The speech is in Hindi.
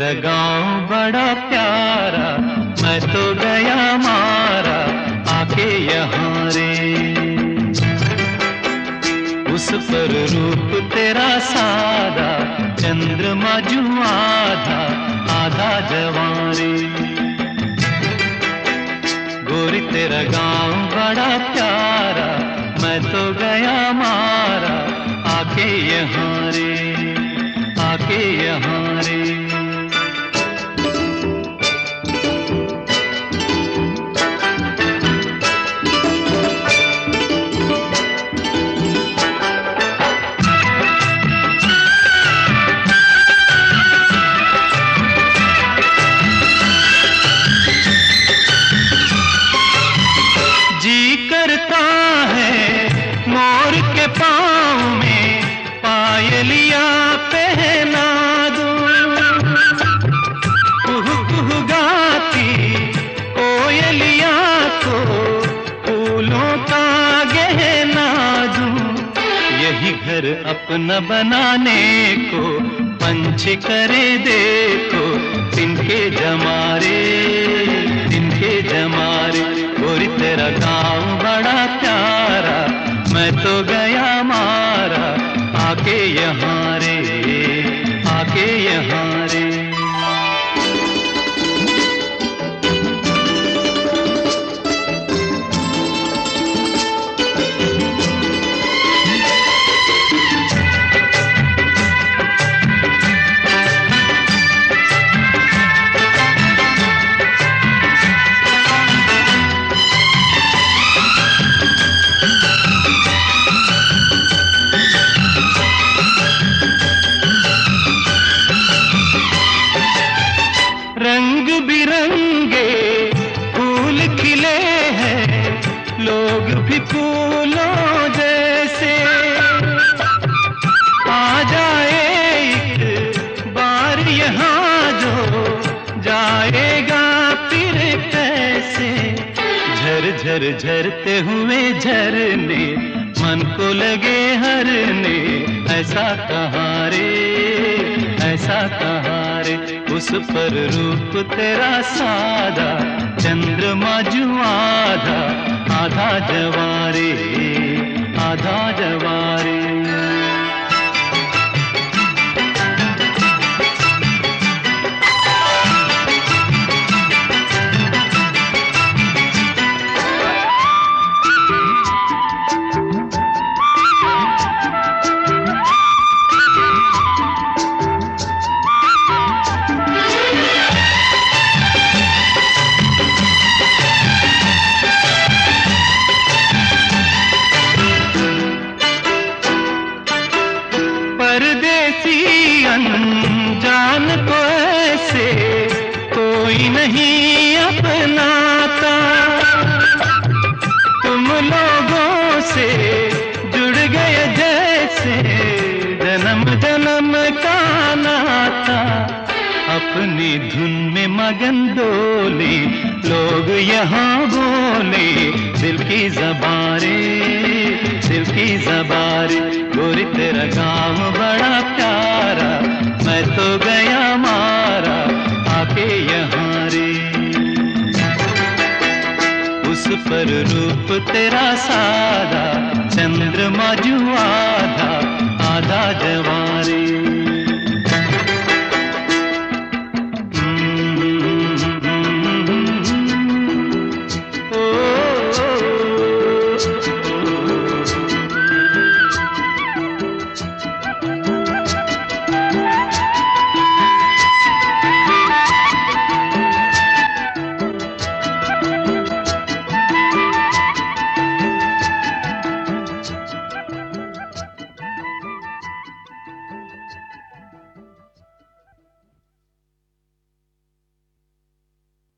तेरा गांव बड़ा प्यारा, मैं तो गया मारा आके यहाँ रे। उस पर रूप तेरा सादा, चंद्रमा जू आधा आधा जवां रे। गोरी तेरा गांव बड़ा प्यारा, मैं तो गया मारा आके यहाँ रे, आके यहाँ रे। करता है मोर के पाँव में पायलियाँ पहना दूं, कुहू कुहू गाती कोयलियाँ को फूलों का गहना दूं। यही घर अपना बनाने को पंछी करे देखो, तिनके जमारे तिनके जमारे। गोरी तेरा गाँव बड़ा प्यारा, मैं तो गया मारा आके यहाँ रे, आके यहाँ रे। रंग बिरंगे फूल खिले हैं, लोग भी फूलों जैसे। आ जाए एक बार यहाँ जो जाएगा फिर कैसे। झर झर झरते हुए झरने मन को लगे हरने, ऐसा कहाँ रे, ऐसा कहाँ रे। उस पर रूप तेरा सादा, चंद्रमा जू आधा आधा जवां रे, आधा जवां रे। अनजान को ऐसे कोई नहीं अपनाता, तुम लोगों से जुड़ गए जैसे जन्म जन्म का नाता। अपनी धुन में मगन डोले लोग यहाँ बोले, दिल की ज़बारे दिल की ज़बारे। गोरी तेरा गाँव बड़ा प्यारा, मैं तो गया मारा आके यहाँ रे। उस पर रूप तेरा सादा, चंद्रमा जू आधा आधा जवां रे।